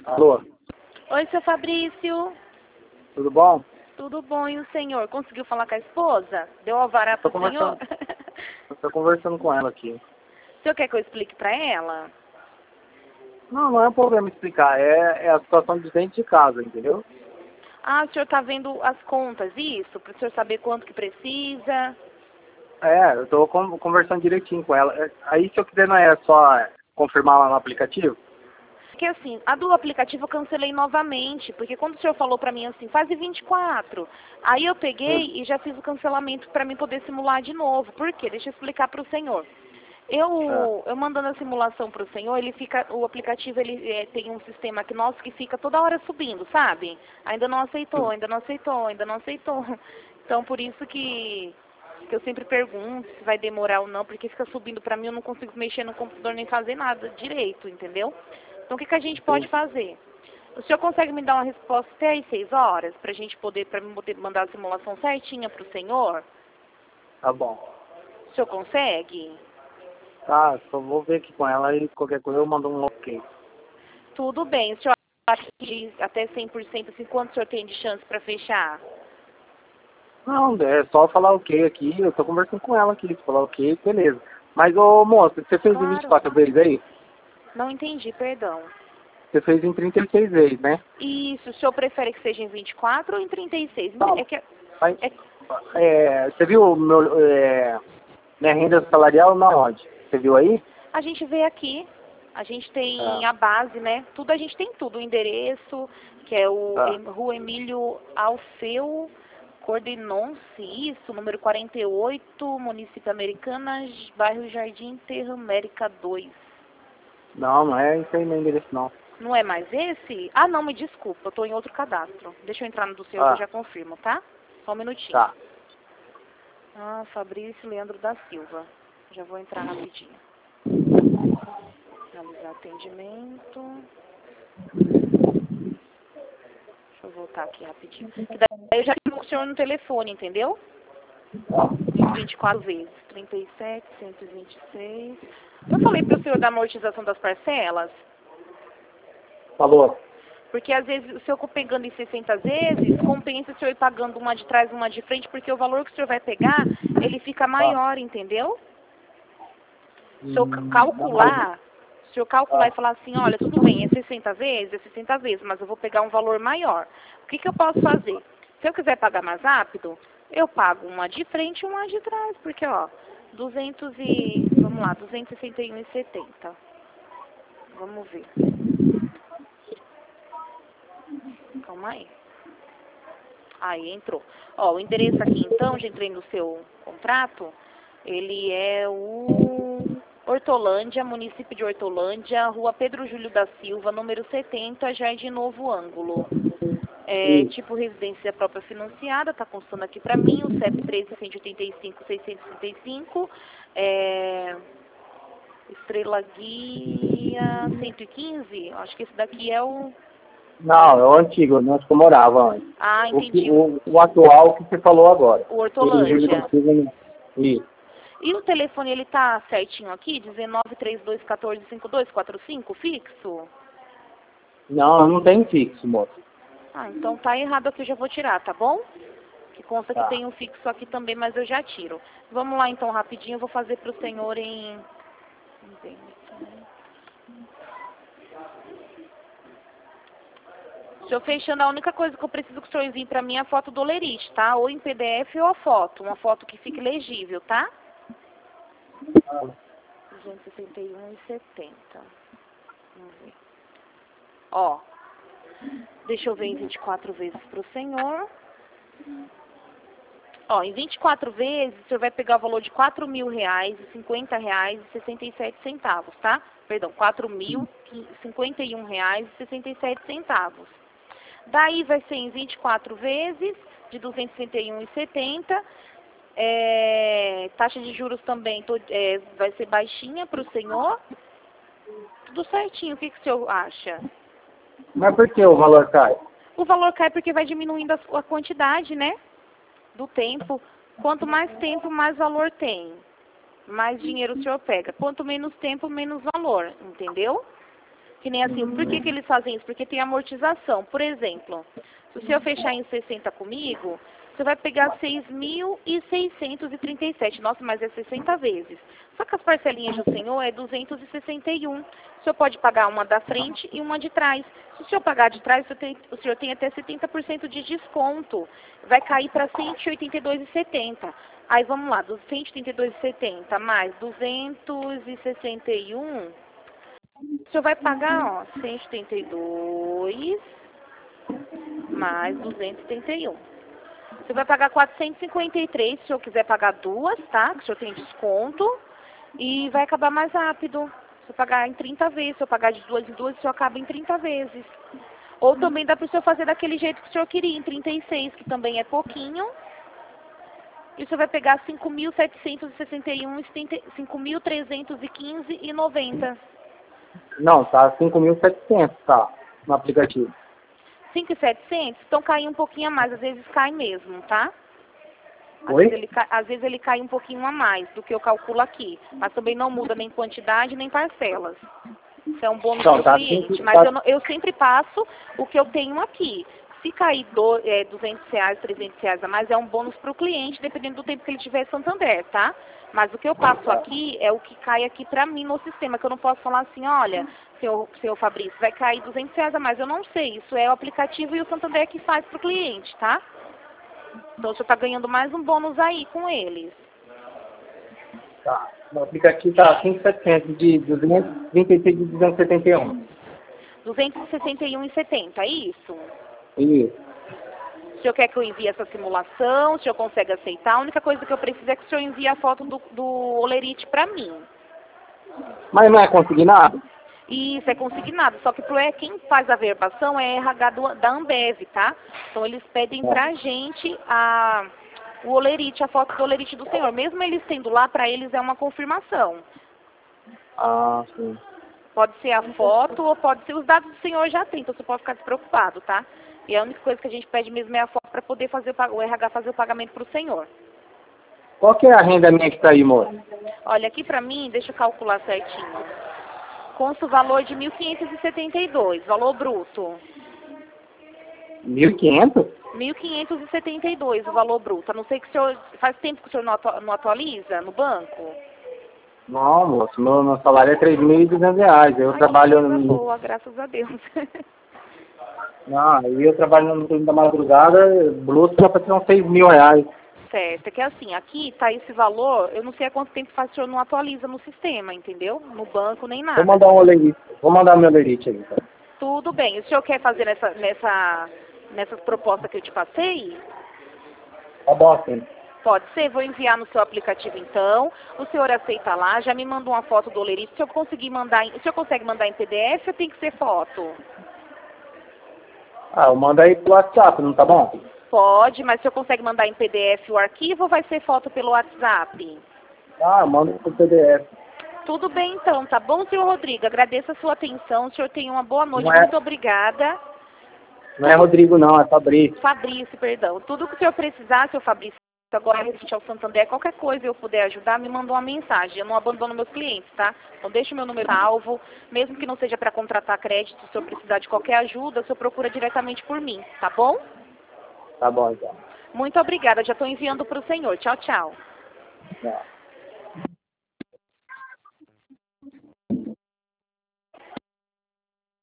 Alô, Oi, seu Fabrício. tudo bom? Tudo bom, e o senhor? Conseguiu falar com a esposa? Deu alvará Tô pro senhor? conversando com ela aqui. O senhor quer que eu explique pra ela? Não é um problema explicar, é a situação de dentro de casa, entendeu? Ah, o senhor tá vendo as contas, isso? Para o senhor saber quanto que precisa? Eu tô conversando direitinho com ela. Aí se eu quiser não é só confirmar lá no aplicativo? Porque assim, a do aplicativo eu cancelei novamente, porque quando o senhor falou pra mim assim, faz 24, aí eu peguei e já fiz o cancelamento pra mim poder simular de novo. Por quê? Deixa eu explicar pro senhor. Eu mandando a simulação pro senhor, ele fica, o aplicativo ele tem um sistema aqui nosso que fica toda hora subindo, sabe? Ainda não aceitou, ainda não aceitou, ainda não aceitou. Então por isso que eu sempre pergunto se vai demorar ou não, porque fica subindo pra mim, eu não consigo mexer no computador nem fazer nada direito, entendeu? Então o que a gente pode fazer? O senhor consegue me dar uma resposta até às 6 horas, pra gente poder, pra mim poder mandar a simulação certinha pro senhor? Tá bom. O senhor consegue? Tá, só vou ver aqui com ela e qualquer coisa eu mando um ok. Tudo bem. O senhor acha que até 100%, assim, quanto o senhor tem de chance para fechar? Não, é só falar ok aqui, eu tô conversando com ela aqui, falar ok, beleza. Mas, ô moço, você fez em Claro. 24 vezes aí? Não entendi, perdão. Você fez em 36 vezes, né? Isso, o senhor prefere que seja em 24 ou em 36? Não, É que, mas, é, você viu minha renda salarial na onde? Você viu aí? a gente vê aqui, a gente tem Tá, a base, né? Tudo, a gente tem tudo. O endereço, que é o tá. Rua Emílio Alfeu, Cordenonce, isso, número 48, município Americanas, bairro Jardim Terra América 2. Não é isso aí meu endereço, não. Não é mais esse? Ah, não, me desculpa, eu tô em outro cadastro. Deixa eu entrar no do senhor que eu Ah, já confirmo, tá? Só um minutinho. tá. Ah, Fabrício Leandro da Silva. Já vou entrar rapidinho. Realizar atendimento. Deixa eu voltar aqui rapidinho. Que daí eu já tenho o senhor no telefone, entendeu? 24 vezes. 37, 126. Eu falei pro senhor da amortização das parcelas? Falou. Porque às vezes o senhor pegando em 60 vezes, compensa o senhor ir pagando uma de trás, uma de frente, porque o valor que o senhor vai pegar, ele fica Tá. maior, entendeu? Se eu calcular Tá. e falar assim, olha, tudo bem, é 60 vezes, mas eu vou pegar um valor maior. O que eu posso fazer? Se eu quiser pagar mais rápido, eu pago uma de frente e uma de trás, porque, ó, vamos lá, 261,70. Vamos ver. Calma aí. Aí entrou. Ó, o endereço aqui então, já entrei no seu contrato, ele é o Hortolândia, município de Hortolândia, Rua Pedro Júlio da Silva, número 70, Jardim Novo Ângulo. É, Isso. tipo residência própria financiada, tá constando aqui pra mim, o CEP 13.185.665, Estrela Guia 115, acho que esse daqui é o... Não, é o antigo, onde eu morava antes. Ah, entendi, O atual que você falou agora. o Pedro Júlio da Hortolândia. Silva, né? Isso. E o telefone, ele tá certinho aqui? 1932145245 fixo? Não, não tem fixo, moço. Ah, então tá errado aqui, eu já vou tirar, tá bom? Que consta que Tá. tem um fixo aqui também, mas eu já tiro. Vamos lá então, rapidinho, eu vou fazer pro senhor em... Senhor fechando, a única coisa que eu preciso que o senhor envie pra mim é a foto do Olerite, tá? Ou em PDF ou a foto, uma foto que fique legível, tá? 261,70. Vamos ver. Ó, deixa eu ver em 24 vezes pro senhor. Ó, em 24 vezes, o senhor vai pegar o valor de R$ 4.050,67, tá? Perdão, R$ 4.051,67. Daí vai ser em 24 vezes, de 261,70. Taxa de juros também vai ser baixinha para o senhor. Tudo certinho, o que o senhor acha? Mas por que o valor cai? O valor cai porque vai diminuindo a quantidade, né? Do tempo. Quanto mais tempo, mais valor tem. Mais dinheiro o senhor pega. Quanto menos tempo, menos valor. Entendeu? Que nem assim, por que eles fazem isso? Porque tem amortização. Por exemplo, se o senhor fechar em 60 comigo, você vai pegar 6.637. Nossa, mas é 60 vezes. Só que as parcelinhas do senhor é 261. O senhor pode pagar uma da frente e uma de trás. Se o senhor pagar de trás, o senhor tem até 70% de desconto. Vai cair para 182,70. Aí vamos lá, 182,70 mais 261. O senhor vai pagar, ó, 182 mais 271. Você vai pagar 453 se o senhor quiser pagar duas, tá? Que o senhor tem desconto. E vai acabar mais rápido. Se eu pagar em 30 vezes, se eu pagar de duas em duas, o senhor acaba em 30 vezes. Ou também dá para o senhor fazer daquele jeito que o senhor queria, em 36, que também é pouquinho. E o senhor vai pegar 5.761, 5.315,90. Não, tá 5.700, tá, no aplicativo. 5.700? Então cai um pouquinho a mais, às vezes cai mesmo, tá? Oi? Às vezes ele cai um pouquinho a mais do que eu calculo aqui. Mas também não muda nem quantidade, nem parcelas. Isso é um bônus Então, para o tá cliente. 5, Mas eu sempre passo o que eu tenho aqui. Se cair R$200, R$300 a mais, é um bônus para o cliente, dependendo do tempo que ele tiver em Santander, tá? Mas o que eu passo aqui é o que cai aqui para mim no sistema, que eu não posso falar assim, olha, senhor Fabrício, vai cair R$200 a mais. Eu não sei, isso é o aplicativo e o Santander que faz para o cliente, tá? Então, o senhor está ganhando mais um bônus aí com eles. Tá. No aplicativo tá 5.700 de 236 de 271. 261,70, é isso? Isso. O senhor quer que eu envie essa simulação? O senhor consegue aceitar? A única coisa que eu preciso é que o senhor envie a foto do olerite para mim. Mas não é consignado? Isso, é consignado. Só que quem faz a verbação é RH da Ambev, tá? Então, eles pedem pra gente o olerite, a foto do olerite do senhor. Mesmo eles tendo lá, para eles é uma confirmação. Ah, sim. Pode ser a foto ou pode ser os dados do senhor já tem, então você pode ficar despreocupado, tá? E a única coisa que a gente pede mesmo é a foto para poder fazer o RH fazer o pagamento para o senhor. Qual que é a renda minha que tá aí, moço? Olha, aqui para mim, deixa eu calcular certinho. Consta o valor de 1.572, valor bruto. 1.500? 1.572 o valor bruto. A não ser que o senhor... Faz tempo que o senhor não atualiza no banco? Não, moço, meu salário é R$3.200. Eu trabalho Coisa no... boa, graças a Deus. Não, aí eu trabalho no turno da madrugada, bruto dá pra tirar uns R$6.000. Certo, é que assim, aqui tá esse valor, eu não sei há quanto tempo faz o senhor não atualiza no sistema, entendeu? No banco, nem nada. Vou mandar meu olerite aí, então. Tudo bem. O senhor quer fazer nessas propostas que eu te passei? Tá bom, assim. Pode ser, vou enviar no seu aplicativo então. O senhor aceita lá, já me mandou uma foto do olerite. Se eu conseguir mandar, o senhor consegue mandar em PDF ou tem que ser foto? Ah, eu mando aí pro WhatsApp, não tá bom? Pode, mas o senhor consegue mandar em PDF o arquivo ou vai ser foto pelo WhatsApp? Ah, eu mando pro PDF. Tudo bem então, tá bom, senhor Rodrigo? Agradeço a sua atenção, o senhor tenha uma boa noite, Não é- muito obrigada. Não é Rodrigo não, é Fabrício. Fabrício, perdão. Tudo que o senhor precisar, seu Fabrício, agora referente ao Santander, qualquer coisa eu puder ajudar, me mandou uma mensagem. Eu não abandono meus clientes, tá? Então deixa o meu número salvo, mesmo que não seja para contratar crédito, se o senhor precisar de qualquer ajuda, o senhor procura diretamente por mim, tá bom? Tá bom, então. Muito obrigada, já estou enviando para o senhor. Tchau, tchau. Tchau.